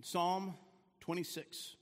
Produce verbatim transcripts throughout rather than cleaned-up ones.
Psalm twenty-six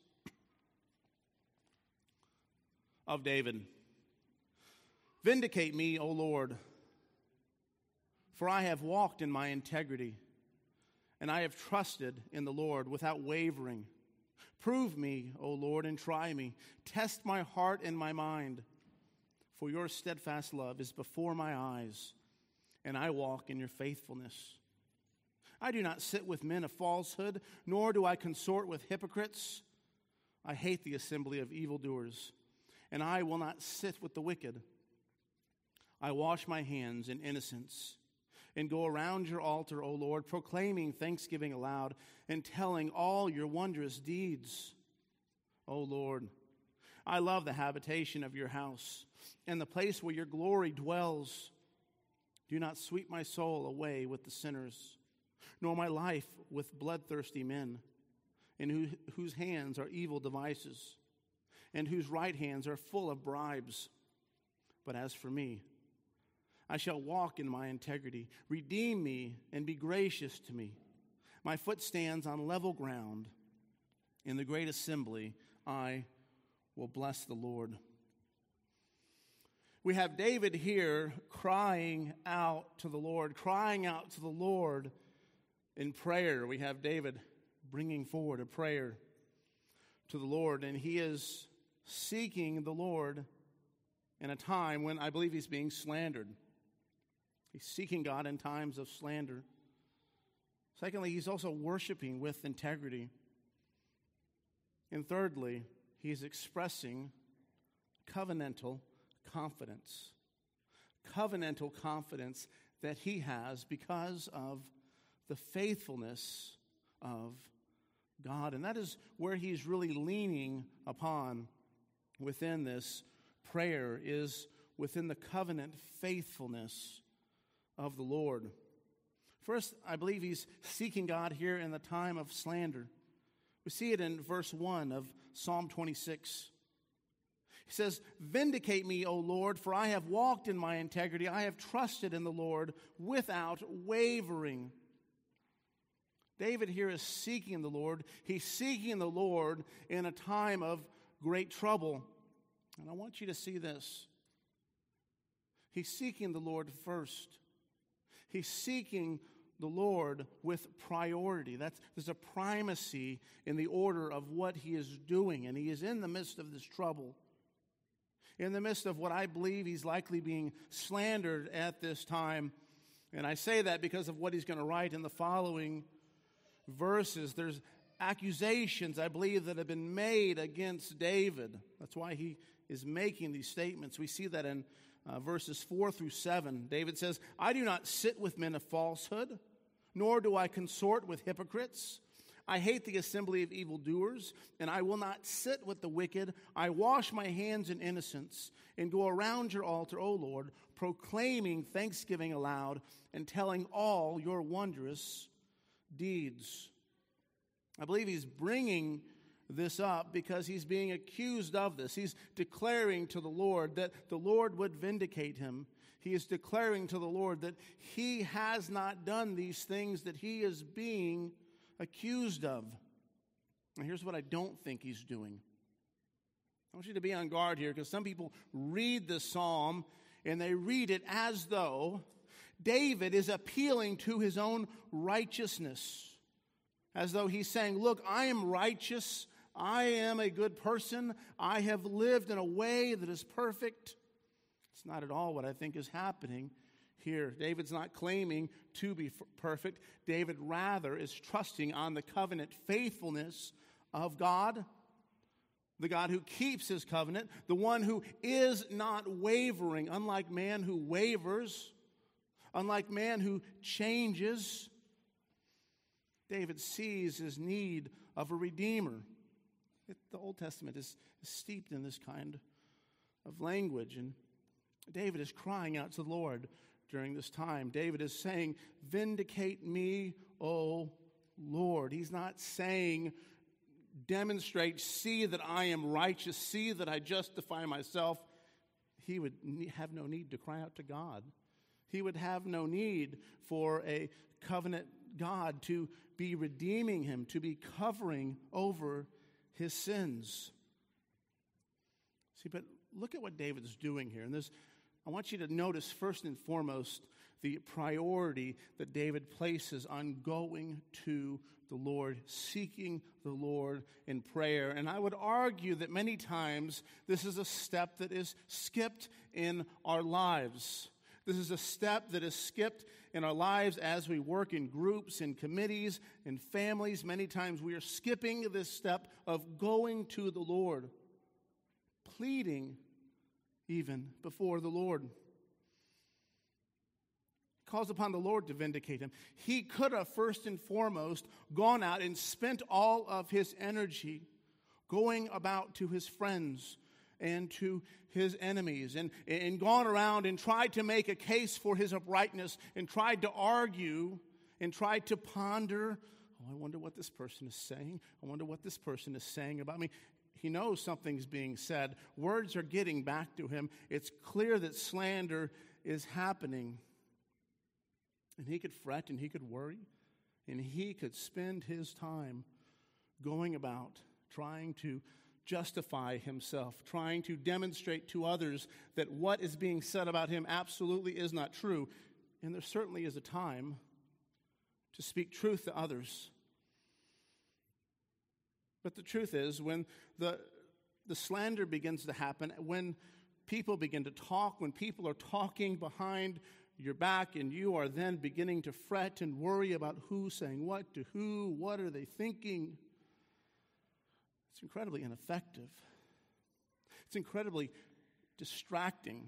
of David. Vindicate me, O Lord, for I have walked in my integrity, and I have trusted in the Lord without wavering. Prove me, O Lord, and try me. Test my heart and my mind, for your steadfast love is before my eyes, and I walk in your faithfulness. I do not sit with men of falsehood, nor do I consort with hypocrites. I hate the assembly of evildoers, and I will not sit with the wicked. I wash my hands in innocence and go around your altar, O Lord, proclaiming thanksgiving aloud and telling all your wondrous deeds. O Lord, I love the habitation of your house and the place where your glory dwells. Do not sweep my soul away with the sinners, nor my life with bloodthirsty men, in who, whose hands are evil devices, and whose right hands are full of bribes. But as for me, I shall walk in my integrity. Redeem me and be gracious to me. My foot stands on level ground. In the great assembly, I will bless the Lord. We have David here crying out to the Lord, crying out to the Lord in prayer. We have David bringing forward a prayer to the Lord, and he is seeking the Lord in a time when I believe he's being slandered. He's seeking God in times of slander. Secondly, he's also worshiping with integrity. And thirdly, he's expressing covenantal confidence. Covenantal confidence that he has because of the faithfulness of God. And that is where he's really leaning upon within this prayer, is within the covenant faithfulness of the Lord. First, I believe he's seeking God here in the time of slander. We see it in verse one of Psalm twenty-six. He says, "Vindicate me, O Lord, for I have walked in my integrity. I have trusted in the Lord without wavering." David here is seeking the Lord. He's seeking the Lord in a time of great trouble. And I want you to see this. He's seeking the Lord first. He's seeking the Lord with priority. That's, there's a primacy in the order of what he is doing. And he is in the midst of this trouble. In the midst of what I believe he's likely being slandered at this time. And I say that because of what he's going to write in the following verses. There's accusations, I believe, that have been made against David. That's why he is making these statements. We see that in uh, verses four through seven. David says, "I do not sit with men of falsehood, nor do I consort with hypocrites. I hate the assembly of evildoers, and I will not sit with the wicked. I wash my hands in innocence and go around your altar, O Lord, proclaiming thanksgiving aloud and telling all your wondrous deeds." I believe he's bringing this up because he's being accused of this. He's declaring to the Lord that the Lord would vindicate him. He is declaring to the Lord that he has not done these things that he is being accused of. And here's what I don't think he's doing. I want you to be on guard here, because some people read the psalm and they read it as though David is appealing to his own righteousness. As though he's saying, look, I am righteous. I am a good person. I have lived in a way that is perfect. It's not at all what I think is happening here. David's not claiming to be perfect. David rather is trusting on the covenant faithfulness of God, the God who keeps his covenant, the one who is not wavering, unlike man who wavers, unlike man who changes. David sees his need of a redeemer. It, the Old Testament is, is steeped in this kind of language, and David is crying out to the Lord during this time. David is saying, "Vindicate me, O Lord." He's not saying, demonstrate, see that I am righteous, see that I justify myself. He would have no need to cry out to God. He would have no need for a covenant God to be redeeming him, to be covering over his sins. See, but look at what David's doing here. And this, I want you to notice first and foremost the priority that David places on going to the Lord, seeking the Lord in prayer. And I would argue that many times this is a step that is skipped in our lives. This is a step that is skipped in our lives as we work in groups, in committees, in families. Many times we are skipping this step of going to the Lord, pleading even before the Lord. Calls upon the Lord to vindicate him. He could have first and foremost gone out and spent all of his energy going about to his friends and to his enemies, and, and gone around and tried to make a case for his uprightness, and tried to argue and tried to ponder, oh, I wonder what this person is saying. I wonder what this person is saying about me. He knows something's being said. Words are getting back to him. It's clear that slander is happening. And he could fret and he could worry, and he could spend his time going about trying to justify himself, trying to demonstrate to others that what is being said about him absolutely is not true. And there certainly is a time to speak truth to others. But the truth is, when the, the slander begins to happen, when people begin to talk, when people are talking behind your back, and you are then beginning to fret and worry about who's saying what to who, what are they thinking, it's incredibly ineffective. It's incredibly distracting.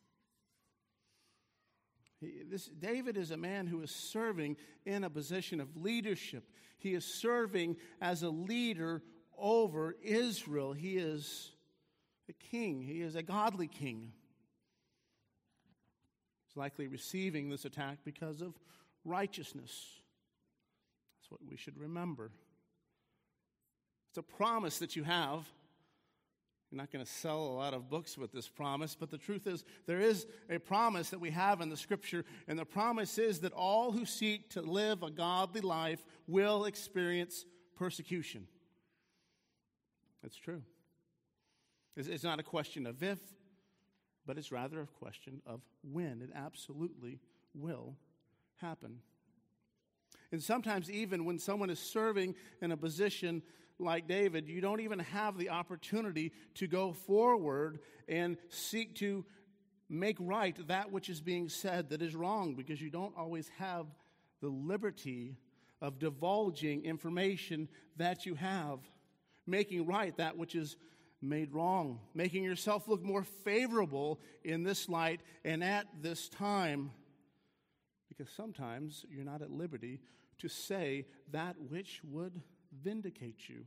He, this, David is a man who is serving in a position of leadership. He is serving as a leader over Israel. He is a king. He is a godly king. He's likely receiving this attack because of righteousness. That's what we should remember. It's a promise that you have. You're not going to sell a lot of books with this promise, but the truth is there is a promise that we have in the Scripture, and the promise is that all who seek to live a godly life will experience persecution. That's true. It's not a question of if, but it's rather a question of when. It absolutely will happen. And sometimes even when someone is serving in a position like David, you don't even have the opportunity to go forward and seek to make right that which is being said that is wrong, because you don't always have the liberty of divulging information that you have, making right that which is made wrong, making yourself look more favorable in this light and at this time, because sometimes you're not at liberty to say that which would vindicate you.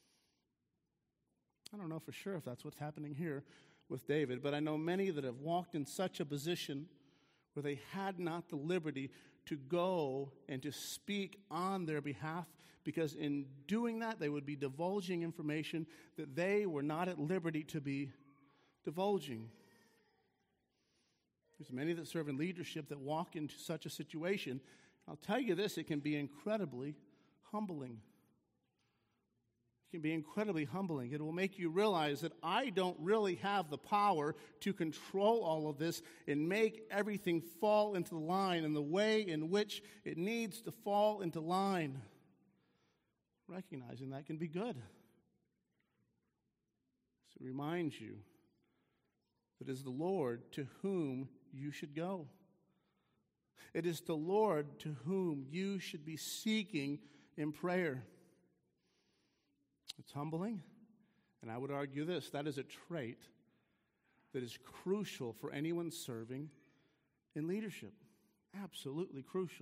I don't know for sure if that's what's happening here with David, but I know many that have walked in such a position where they had not the liberty to go and to speak on their behalf, because in doing that, they would be divulging information that they were not at liberty to be divulging. There's many that serve in leadership that walk into such a situation. I'll tell you this, it can be incredibly humbling. It can be incredibly humbling. It will make you realize that I don't really have the power to control all of this and make everything fall into the line in the way in which it needs to fall into line. Recognizing that can be good. So it reminds you that it is the Lord to whom you should go. It is the Lord to whom you should be seeking in prayer. It's humbling, and I would argue this, that is a trait that is crucial for anyone serving in leadership. Absolutely crucial.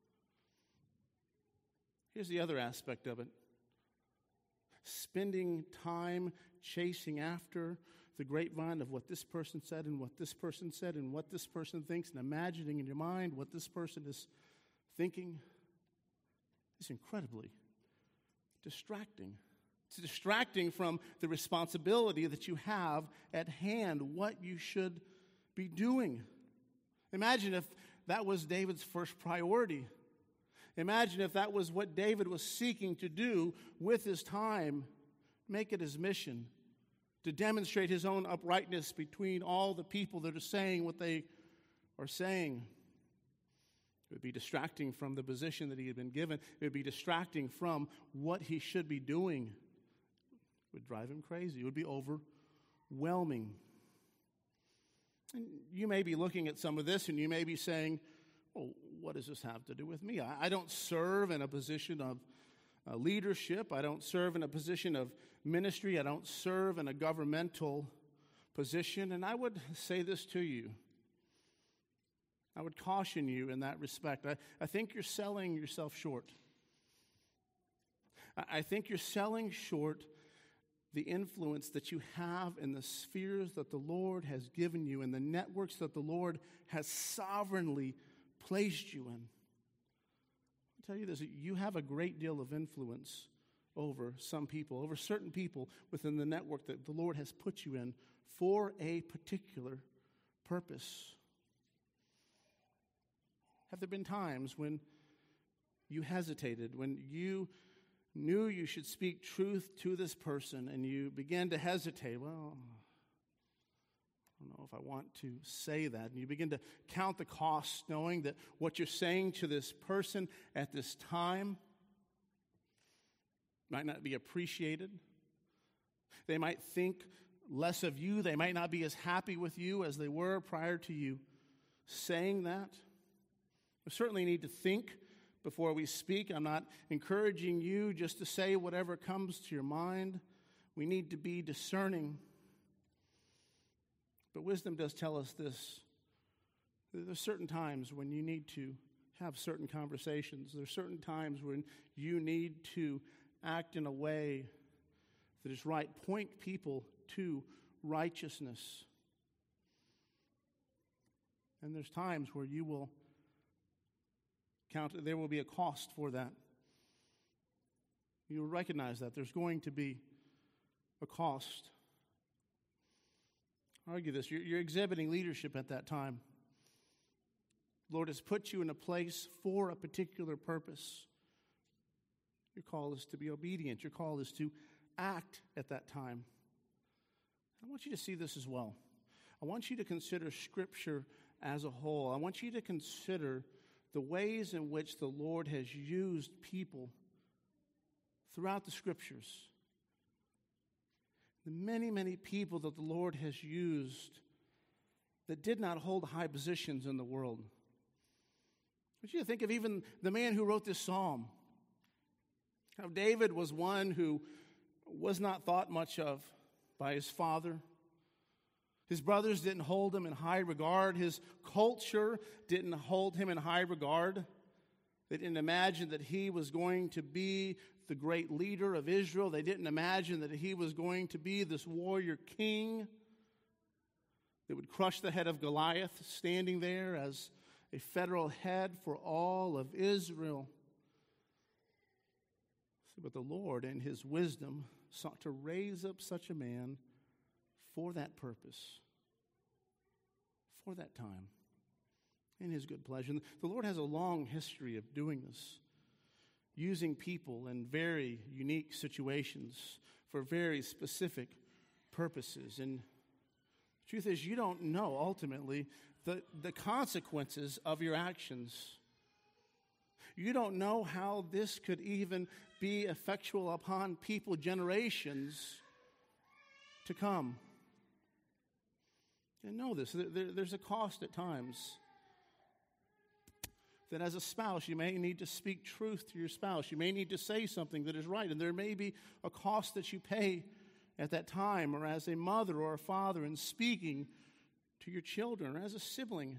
Here's the other aspect of it. Spending time chasing after the grapevine of what this person said and what this person said and what this person thinks, and imagining in your mind what this person is thinking is incredibly distracting. It's distracting from the responsibility that you have at hand, what you should be doing. Imagine if that was David's first priority. Imagine if that was what David was seeking to do with his time, make it his mission, to demonstrate his own uprightness between all the people that are saying what they are saying. It would be distracting from the position that he had been given. It would be distracting from what he should be doing. It would drive him crazy. It would be overwhelming. And you may be looking at some of this and you may be saying, well, what does this have to do with me? I, I don't serve in a position of uh, leadership. I don't serve in a position of ministry. I don't serve in a governmental position. And I would say this to you. I would caution you in that respect. I, I think you're selling yourself short. I, I think you're selling short the influence that you have in the spheres that the Lord has given you and the networks that the Lord has sovereignly placed you in. I'll tell you this, you have a great deal of influence over some people, over certain people within the network that the Lord has put you in for a particular purpose. Have there been times when you hesitated, when you knew you should speak truth to this person and you began to hesitate? Well, I don't know if I want to say that. And you begin to count the costs, knowing that what you're saying to this person at this time might not be appreciated. They might think less of you. They might not be as happy with you as they were prior to you saying that. We certainly need to think before we speak. I'm not encouraging you just to say whatever comes to your mind. We need to be discerning. But wisdom does tell us this. There's certain times when you need to have certain conversations. There's certain times when you need to act in a way that is right. Point people to righteousness. And there's times where you will count, there will be a cost for that. You'll recognize that. There's going to be a cost. I'll argue this. You're, you're exhibiting leadership at that time. The Lord has put you in a place for a particular purpose. Your call is to be obedient. Your call is to act at that time. I want you to see this as well. I want you to consider Scripture as a whole. I want you to consider the ways in which the Lord has used people throughout the Scriptures. The many, many people that the Lord has used that did not hold high positions in the world. I want you to think of even the man who wrote this psalm. How David was one who was not thought much of by his father. His brothers didn't hold him in high regard. His culture didn't hold him in high regard. They didn't imagine that he was going to be the great leader of Israel. They didn't imagine that he was going to be this warrior king that would crush the head of Goliath, standing there as a federal head for all of Israel. But the Lord, in his wisdom, sought to raise up such a man for that purpose, for that time, in his good pleasure. And the Lord has a long history of doing this, using people in very unique situations for very specific purposes. And the truth is, you don't know, ultimately, the, the consequences of your actions. You don't know how this could even be effectual upon people generations to come. You know this. There, there's a cost at times. That as a spouse, you may need to speak truth to your spouse. You may need to say something that is right. And there may be a cost that you pay at that time, or as a mother or a father in speaking to your children, or as a sibling.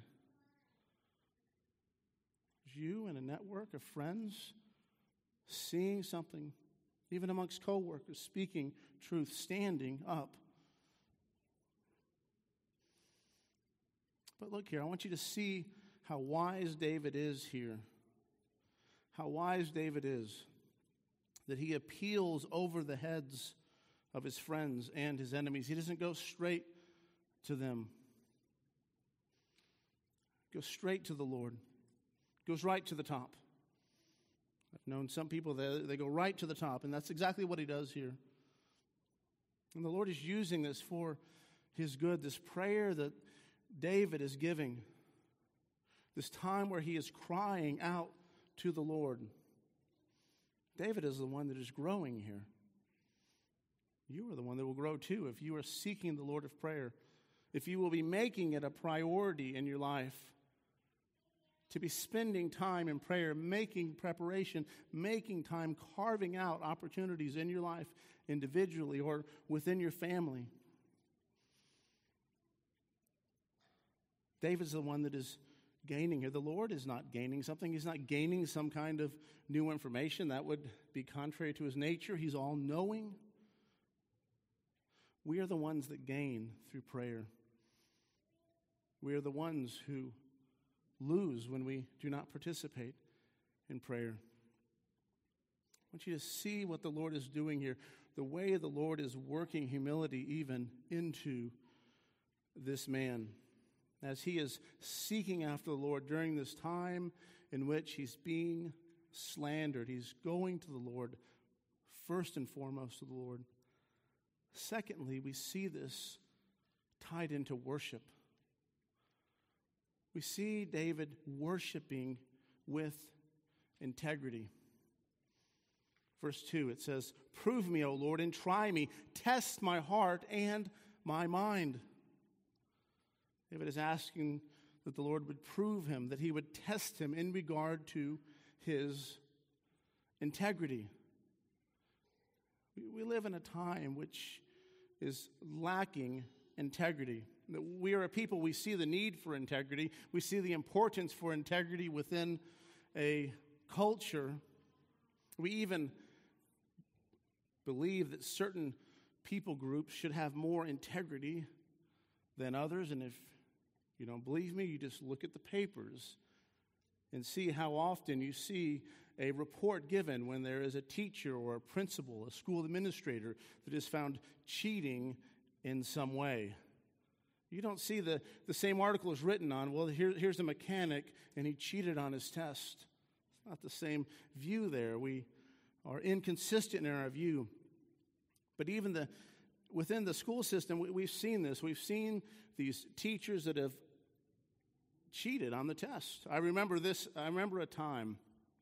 You and a network of friends seeing something, even amongst co-workers, speaking truth, standing up. But look here, I want you to see how wise David is here. How wise David is that he appeals over the heads of his friends and his enemies. He doesn't go straight to them. Go straight to the Lord. Goes right to the top. I've known some people that they go right to the top, and that's exactly what he does here. And the Lord is using this for his good, this prayer that David is giving, this time where he is crying out to the Lord. David is the one that is growing here. You are the one that will grow too if you are seeking the Lord of prayer, if you will be making it a priority in your life to be spending time in prayer, making preparation, making time, carving out opportunities in your life individually or within your family. David's the one that is gaining here. The Lord is not gaining something. He's not gaining some kind of new information. That would be contrary to his nature. He's all-knowing. We are the ones that gain through prayer. We are the ones who lose when we do not participate in prayer. I want you to see what the Lord is doing here, the way the Lord is working humility even into this man, as he is seeking after the Lord during this time in which he's being slandered. He's going to the Lord, first and foremost to the Lord. Secondly, we see this tied into worship. We see David worshiping with integrity. Verse two, it says, "Prove me, O Lord, and try me. Test my heart and my mind." David is asking that the Lord would prove him, that he would test him in regard to his integrity. We, we live in a time which is lacking integrity. We are a people, we see the need for integrity. We see the importance for integrity within a culture. We even believe that certain people groups should have more integrity than others. And if you don't believe me, you just look at the papers and see how often you see a report given when there is a teacher or a principal, a school administrator that is found cheating in some way. You don't see the, the same article is written on, well, here, here's a mechanic and he cheated on his test. It's not the same view there. We are inconsistent in our view. But even the within the school system, we, we've seen this. We've seen these teachers that have cheated on the test. I remember this, I remember a time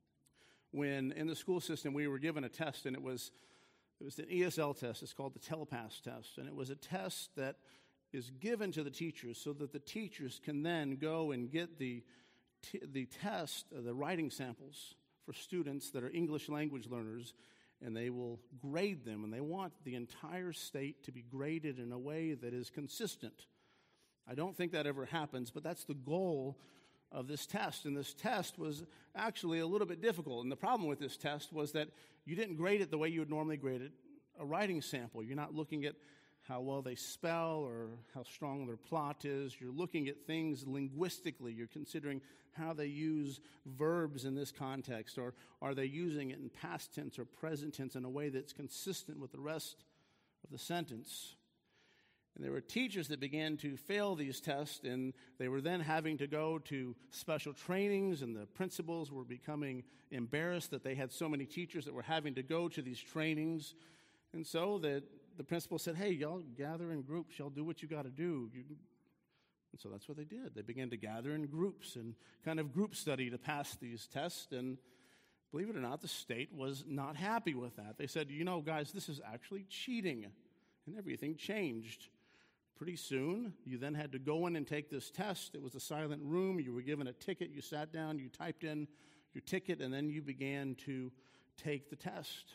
when in the school system we were given a test, and it was it was an E S L test. It's called the Telepass test, and it was a test that is given to the teachers so that the teachers can then go and get the t- the test, uh, the writing samples for students that are English language learners, and they will grade them, and they want the entire state to be graded in a way that is consistent. I don't think that ever happens, but that's the goal of this test. And this test was actually a little bit difficult. And the problem with this test was that you didn't grade it the way you would normally grade it, a writing sample. You're not looking at how well they spell or how strong their plot is. You're looking at things linguistically. You're considering how they use verbs in this context, or are they using it in past tense or present tense in a way that's consistent with the rest of the sentence. And there were teachers that began to fail these tests, and they were then having to go to special trainings, and the principals were becoming embarrassed that they had so many teachers that were having to go to these trainings. And so the, the principal said, hey, y'all gather in groups. Y'all do what you got to do. You, and so that's what they did. They began to gather in groups and kind of group study to pass these tests. And believe it or not, the state was not happy with that. They said, you know, guys, this is actually cheating. And everything changed. Pretty soon, you then had to go in and take this test. It was a silent room. You were given a ticket. You sat down. You typed in your ticket, and then you began to take the test.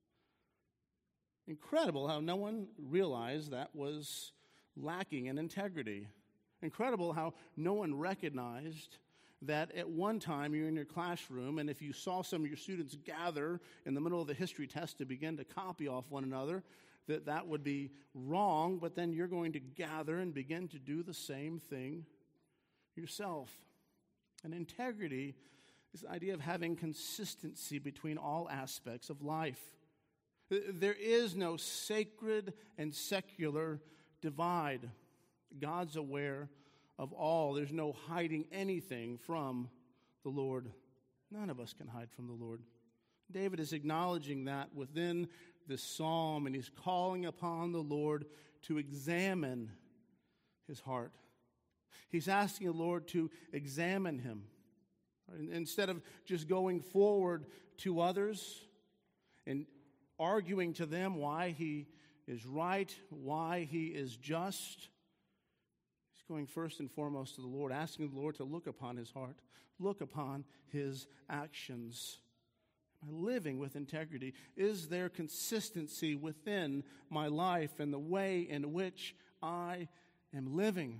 Incredible how no one realized that was lacking in integrity. Incredible how no one recognized that at one time you're in your classroom, and if you saw some of your students gather in the middle of the history test to begin to copy off one another, that that would be wrong, but then you're going to gather and begin to do the same thing yourself. And integrity is the idea of having consistency between all aspects of life. There is no sacred and secular divide. God's aware of all. There's no hiding anything from the Lord. None of us can hide from the Lord. David is acknowledging that within this psalm, and he's calling upon the Lord to examine his heart. He's asking the Lord to examine him. Instead of just going forward to others and arguing to them why he is right, why he is just, he's going first and foremost to the Lord, asking the Lord to look upon his heart, look upon his actions. Am I living with integrity? Is there consistency within my life and the way in which I am living?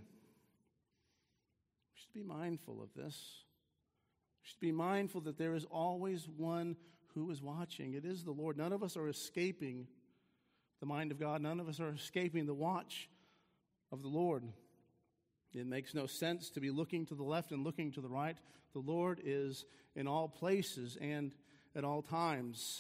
We should be mindful of this. We should be mindful that there is always one who is watching. It is the Lord. None of us are escaping the mind of God. None of us are escaping the watch of the Lord. It makes no sense to be looking to the left and looking to the right. The Lord is in all places and at all times.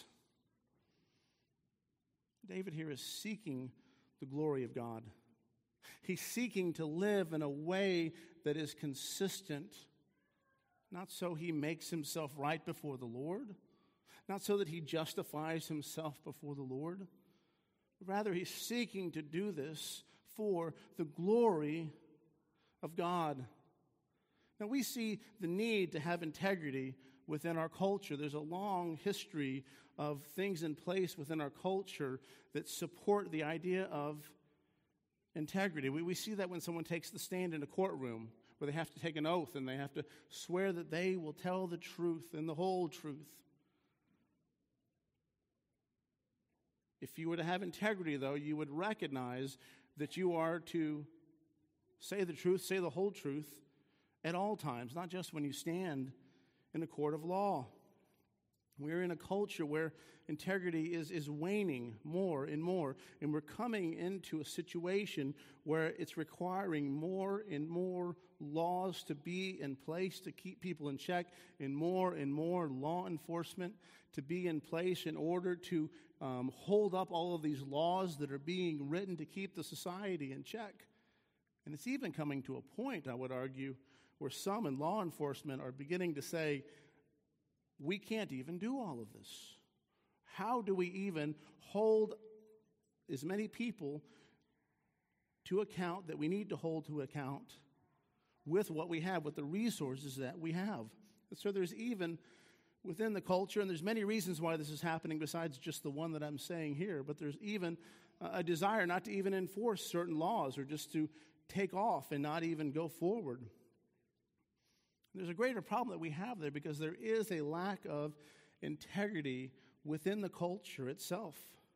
David here is seeking the glory of God. He's seeking to live in a way that is consistent, not so he makes himself right before the Lord, not so that he justifies himself before the Lord. Rather, he's seeking to do this for the glory of God. Now, we see the need to have integrity within our culture. There's a long history of things in place within our culture that support the idea of integrity. We, we see that when someone takes the stand in a courtroom where they have to take an oath and they have to swear that they will tell the truth and the whole truth. If you were to have integrity, though, you would recognize that you are to say the truth, say the whole truth at all times, not just when you stand in a court of law. We're in a culture where integrity is, is waning more and more, and we're coming into a situation where it's requiring more and more laws to be in place to keep people in check, and more and more law enforcement to be in place in order to um, hold up all of these laws that are being written to keep the society in check. And it's even coming to a point, I would argue, where some in law enforcement are beginning to say, we can't even do all of this. How do we even hold as many people to account that we need to hold to account with what we have, with the resources that we have? And so there's even within the culture, and there's many reasons why this is happening besides just the one that I'm saying here, but there's even a desire not to even enforce certain laws or just to take off and not even go forward. There's a greater problem that we have there because there is a lack of integrity within the culture itself.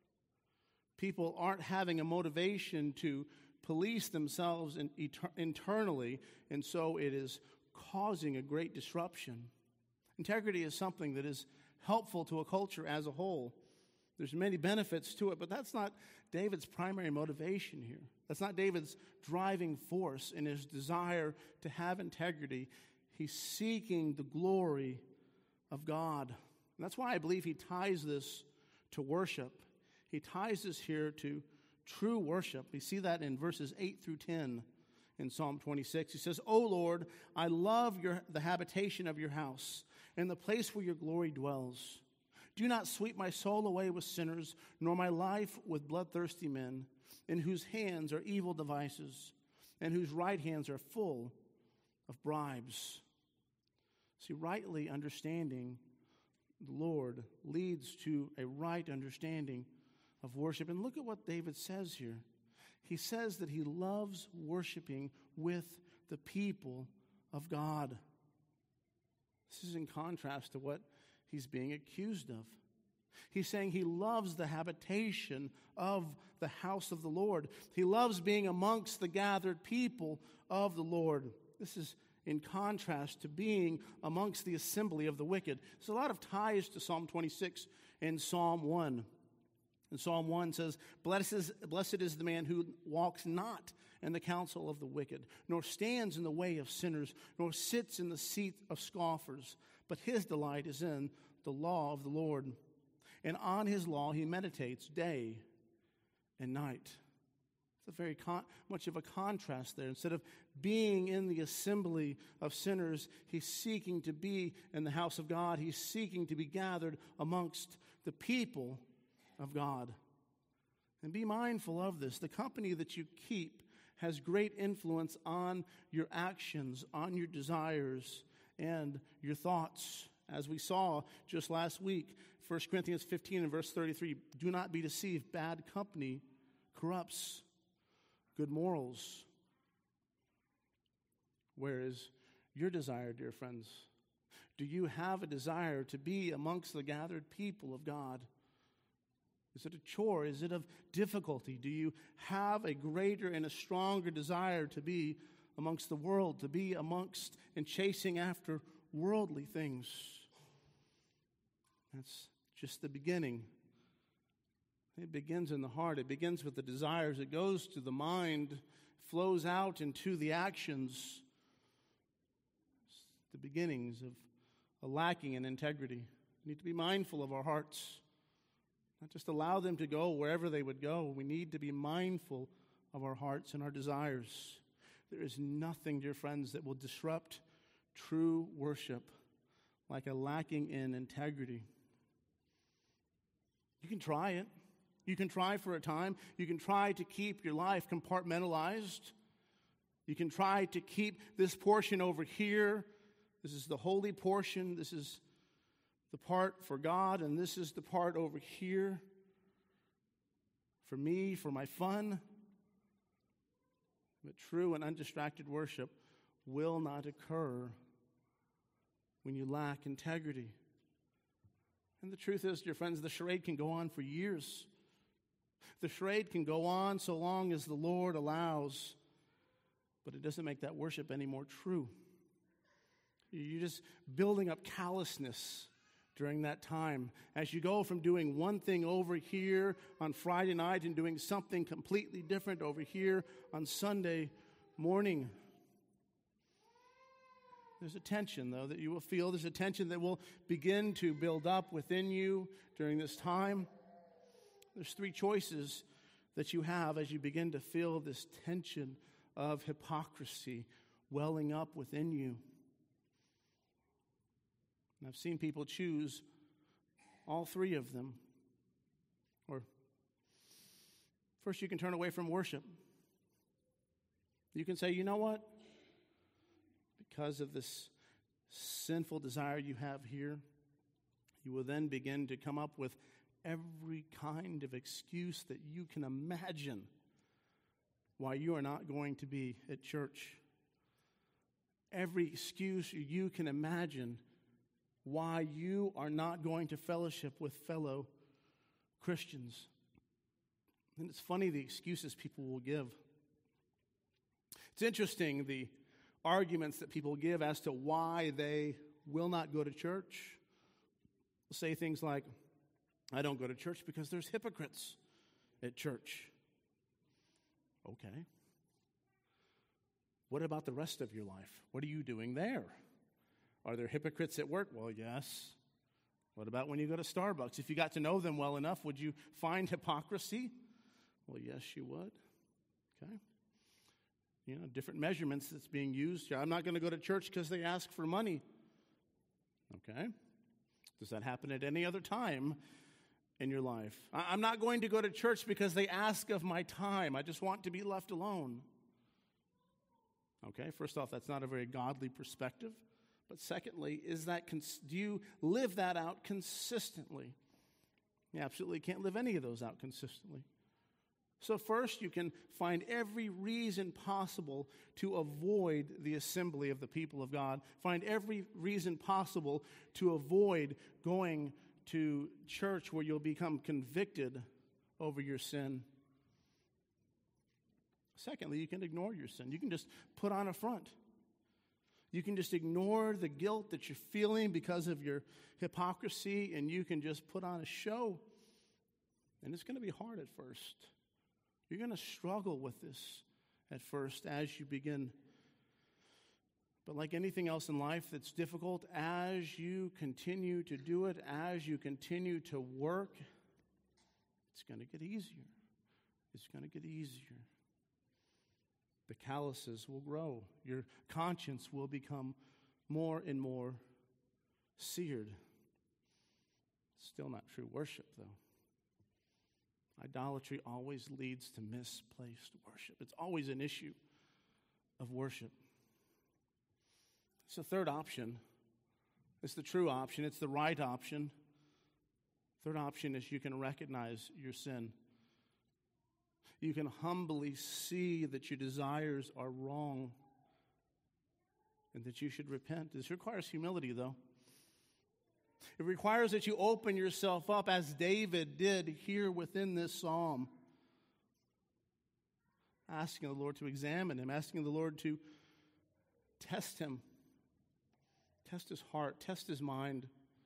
People aren't having a motivation to police themselves in, etern- internally, and so it is causing a great disruption. Integrity is something that is helpful to a culture as a whole. There's many benefits to it, but that's not David's primary motivation here. That's not David's driving force in his desire to have integrity. He's seeking the glory of God. And that's why I believe he ties this to worship. He ties this here to true worship. We see that in verses eight through ten in Psalm twenty-six. He says, O Lord, I love your, the habitation of your house and the place where your glory dwells. Do not sweep my soul away with sinners, nor my life with bloodthirsty men, in whose hands are evil devices, and whose right hands are full of bribes. See, rightly understanding the Lord leads to a right understanding of worship. And look at what David says here. He says that he loves worshiping with the people of God. This is in contrast to what he's being accused of. He's saying he loves the habitation of the house of the Lord. He loves being amongst the gathered people of the Lord. This is in contrast to being amongst the assembly of the wicked. There's a lot of ties to Psalm twenty-six and Psalm one. And Psalm one says, Blessed is, blessed is the man who walks not in the counsel of the wicked, nor stands in the way of sinners, nor sits in the seat of scoffers. But his delight is in the law of the Lord. And on his law he meditates day and night. It's a very con- much of a contrast there. Instead of being in the assembly of sinners, he's seeking to be in the house of God. He's seeking to be gathered amongst the people of God. And be mindful of this. The company that you keep has great influence on your actions, on your desires, and your thoughts. As we saw just last week, First Corinthians fifteen and verse thirty-three, do not be deceived. Bad company corrupts good morals. Where is your desire, dear friends? Do you have a desire to be amongst the gathered people of God? Is it a chore? Is it of difficulty? Do you have a greater and a stronger desire to be amongst the world, to be amongst and chasing after worldly things? That's just the beginning. It begins in the heart. It begins with the desires. It goes to the mind, flows out into the actions. It's the beginnings of a lacking in integrity. We need to be mindful of our hearts. Not just allow them to go wherever they would go. We need to be mindful of our hearts and our desires. There is nothing, dear friends, that will disrupt true worship like a lacking in integrity. You can try it. You can try for a time. You can try to keep your life compartmentalized. You can try to keep this portion over here. This is the holy portion. This is the part for God, and this is the part over here for me, for my fun. But true and undistracted worship will not occur when you lack integrity. And the truth is, dear friends, the charade can go on for years. The charade can go on so long as the Lord allows, but it doesn't make that worship any more true. You're just building up callousness during that time. As you go from doing one thing over here on Friday night and doing something completely different over here on Sunday morning. There's a tension, though, that you will feel. There's a tension that will begin to build up within you during this time. There's three choices that you have as you begin to feel this tension of hypocrisy welling up within you. And I've seen people choose all three of them. Or first, you can turn away from worship. You can say, you know what? Because of this sinful desire you have here, you will then begin to come up with every kind of excuse that you can imagine why you are not going to be at church. Every excuse you can imagine why you are not going to fellowship with fellow Christians. And it's funny the excuses people will give. It's interesting the arguments that people give as to why they will not go to church. They'll say things like, I don't go to church because there's hypocrites at church. Okay. What about the rest of your life? What are you doing there? Are there hypocrites at work? Well, yes. What about when you go to Starbucks? If you got to know them well enough, would you find hypocrisy? Well, yes, you would. Okay. You know, different measurements that's being used. I'm not going to go to church because they ask for money. Okay. Does that happen at any other time in your life? I'm not going to go to church because they ask of my time. I just want to be left alone. Okay, first off, that's not a very godly perspective. But secondly, is that cons- do you live that out consistently? You absolutely can't live any of those out consistently. So first, you can find every reason possible to avoid the assembly of the people of God. Find every reason possible to avoid going to church where you'll become convicted over your sin. Secondly, you can ignore your sin. You can just put on a front. You can just ignore the guilt that you're feeling because of your hypocrisy, and you can just put on a show. And it's going to be hard at first. You're going to struggle with this at first as you begin. But like anything else in life that's difficult, as you continue to do it, as you continue to work, it's going to get easier. It's going to get easier. the calluses will grow. Your conscience will become more and more seared. Still not true worship, though. Idolatry always leads to misplaced worship. It's always an issue of worship. It's the third option. It's the true option. It's the right option. Third option is you can recognize your sin. You can humbly see that your desires are wrong and that you should repent. This requires humility, though. It requires that you open yourself up as David did here within this psalm, asking the Lord to examine him, asking the Lord to test him, test his heart, test his mind,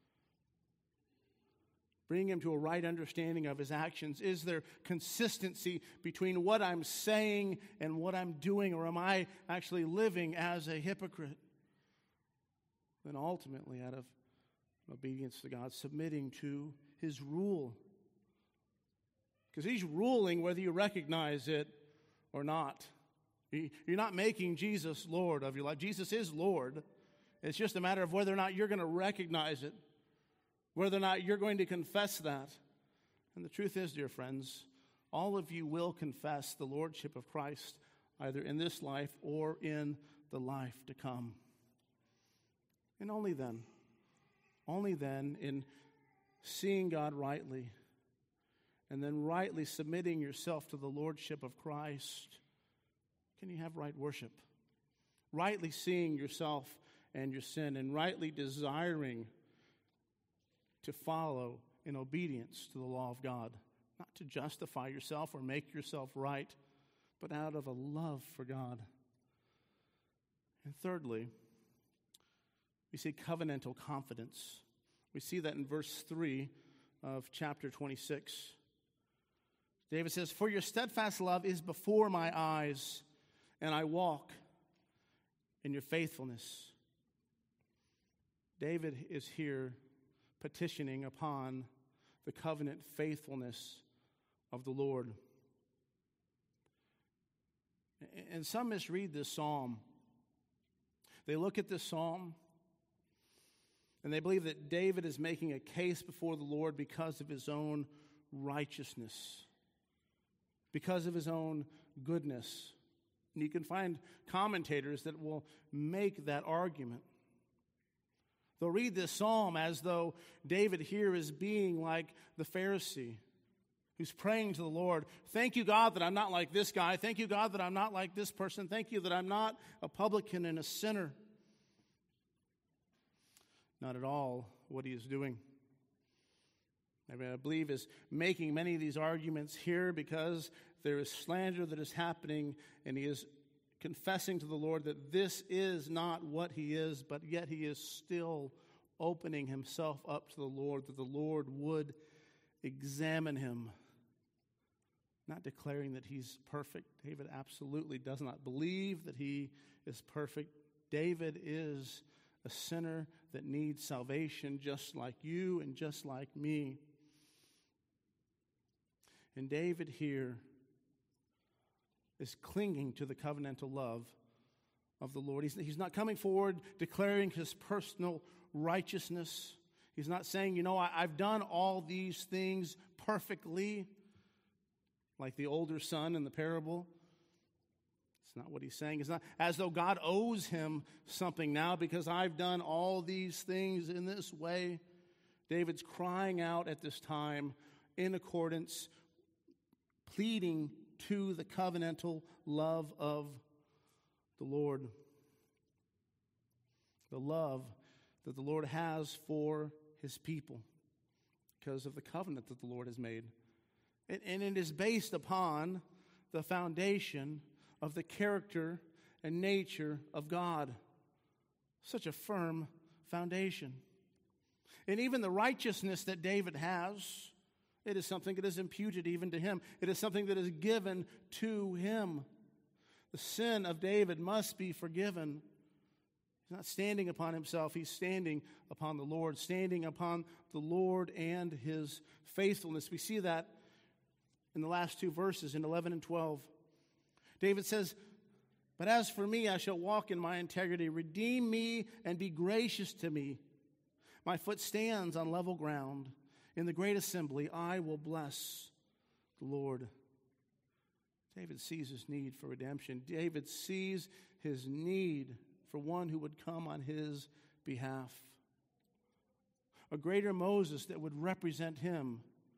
bring him to a right understanding of his actions. Is there consistency between what I'm saying and what I'm doing, or am I actually living as a hypocrite? Then ultimately, out of obedience to God, submitting to his rule. Because he's ruling whether you recognize it or not. You're not making Jesus Lord of your life. Jesus is Lord. It's just a matter of whether or not you're going to recognize it, whether or not you're going to confess that. And the truth is, dear friends, all of you will confess the lordship of Christ either in this life or in the life to come. And only then, only then, in seeing God rightly and then rightly submitting yourself to the lordship of Christ, can you have right worship. Rightly seeing yourself and your sin and rightly desiring to follow in obedience to the law of God. Not to justify yourself or make yourself right, but out of a love for God. And thirdly, we see covenantal confidence. We see that in verse three of chapter twenty-six. David says, "For your steadfast love is before my eyes, and I walk in your faithfulness." David is here petitioning upon the covenant faithfulness of the Lord. And some misread this psalm. They look at this psalm and they believe that David is making a case before the Lord because of his own righteousness, because of his own goodness. And you can find commentators that will make that argument. They'll read this psalm as though David here is being like the Pharisee who's praying to the Lord. Thank you, God, that I'm not like this guy. Thank you, God, that I'm not like this person. Thank you that I'm not a publican and a sinner. Not at all what he is doing. I mean, I believe is making many of these arguments here because there is slander that is happening, and he is confessing to the Lord that this is not what he is, but yet he is still opening himself up to the Lord, that the Lord would examine him. Not declaring that he's perfect. David absolutely does not believe that he is perfect. David is a sinner that needs salvation just like you and just like me. And David here is clinging to the covenantal love of the Lord. He's, he's not coming forward declaring his personal righteousness. He's not saying, you know, I, I've done all these things perfectly, like the older son in the parable. It's not what he's saying. It's not as though God owes him something now because I've done all these things in this way. David's crying out at this time in accordance, pleading to the covenantal love of the Lord. The love that the Lord has for his people because of the covenant that the Lord has made. And, and it is based upon the foundation of the character and nature of God. Such a firm foundation. And even the righteousness that David has, it is something that is imputed even to him. It is something that is given to him. The sin of David must be forgiven. He's not standing upon himself. He's standing upon the Lord, standing upon the Lord and his faithfulness. We see that in the last two verses, in eleven and twelve. David says, But as for me, I shall walk in my integrity. Redeem me and be gracious to me. My foot stands on level ground. In the great assembly, I will bless the Lord. David sees his need for redemption. David sees his need for one who would come on his behalf. A greater Moses that would represent him.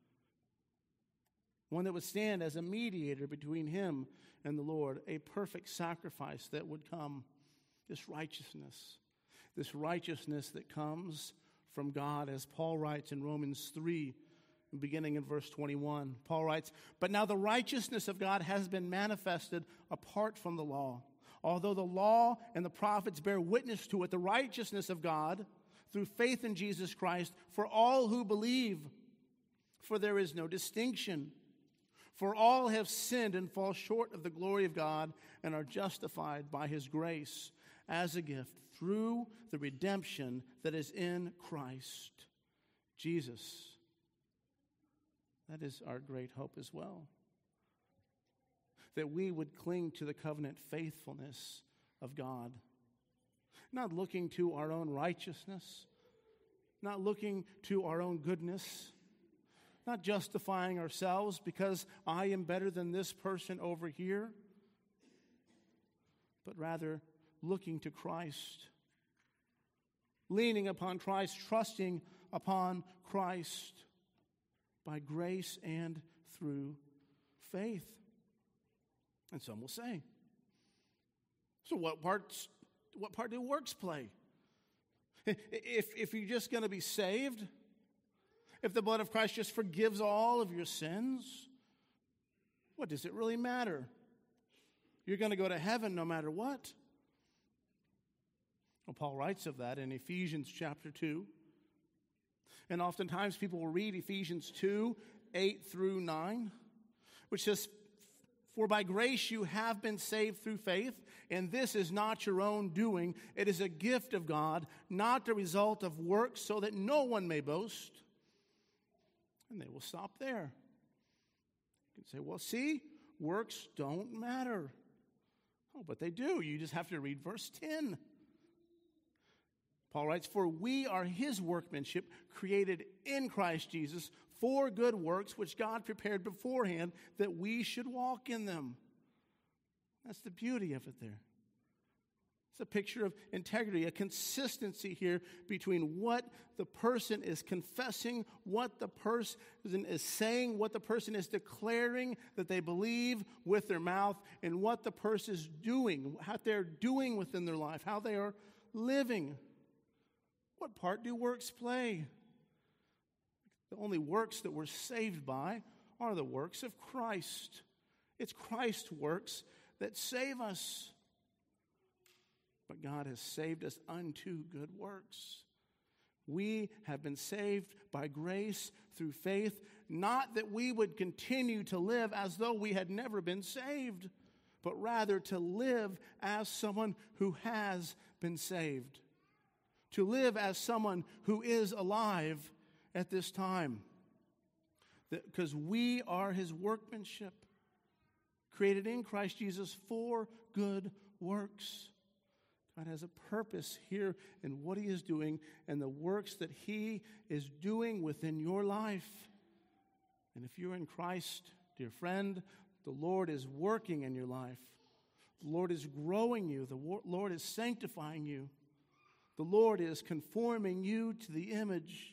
One that would stand as a mediator between him and the Lord. A perfect sacrifice that would come. This righteousness. This righteousness that comes from God, as Paul writes in Romans three, beginning in verse twenty-one. Paul writes, "But now the righteousness of God has been manifested apart from the law. Although the law and the prophets bear witness to it, the righteousness of God through faith in Jesus Christ for all who believe. For there is no distinction. For all have sinned and fall short of the glory of God and are justified by his grace as a gift through the redemption that is in Christ Jesus." That is our great hope as well. That we would cling to the covenant faithfulness of God. Not looking to our own righteousness. Not looking to our own goodness. Not justifying ourselves because I am better than this person over here. But rather looking to Christ. Leaning upon Christ, trusting upon Christ by grace and through faith. And some will say, so what parts, what part do works play? If, if you're just going to be saved, if the blood of Christ just forgives all of your sins, what does it really matter? You're going to go to heaven no matter what. Well, Paul writes of that in Ephesians chapter two. And oftentimes people will read Ephesians two, eight through nine, which says, "For by grace you have been saved through faith, and this is not your own doing. It is a gift of God, not the result of works, so that no one may boast." And they will stop there. You can say, well, see, works don't matter. Oh, but they do. You just have to read verse ten. Paul writes, "For we are his workmanship, created in Christ Jesus for good works, which God prepared beforehand that we should walk in them." That's the beauty of it there. It's a picture of integrity, a consistency here between what the person is confessing, what the person is saying, what the person is declaring that they believe with their mouth, and what the person is doing, how they're doing within their life, how they are living. What part do works play? The only works that we're saved by are the works of Christ. It's Christ's works that save us. But God has saved us unto good works. We have been saved by grace through faith, not that we would continue to live as though we had never been saved, but rather to live as someone who has been saved. To live as someone who is alive at this time. Because we are his workmanship, created in Christ Jesus for good works. God has a purpose here in what he is doing and the works that he is doing within your life. And if you're in Christ, dear friend, the Lord is working in your life. The Lord is growing you. The Lord is sanctifying you. The Lord is conforming you to the image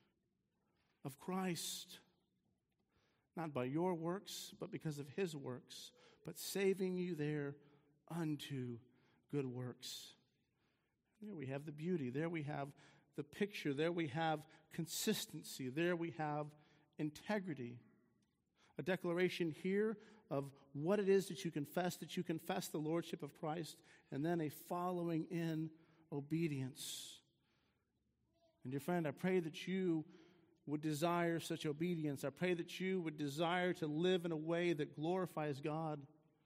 of Christ. Not by your works, but because of his works. But saving you there unto good works. There we have the beauty. There we have the picture. There we have consistency. There we have integrity. A declaration here of what it is that you confess, that you confess the lordship of Christ, and then a following in obedience. And dear friend, I pray that you would desire such obedience. I pray that you would desire to live in a way that glorifies God.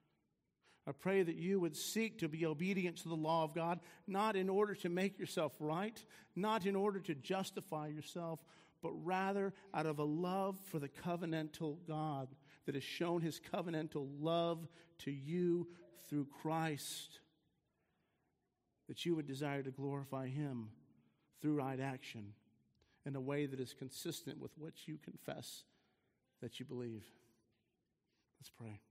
I pray that you would seek to be obedient to the law of God, not in order to make yourself right, not in order to justify yourself, but rather out of a love for the covenantal God, that has shown his covenantal love to you through Christ, that you would desire to glorify him through right action in a way that is consistent with what you confess that you believe. Let's pray.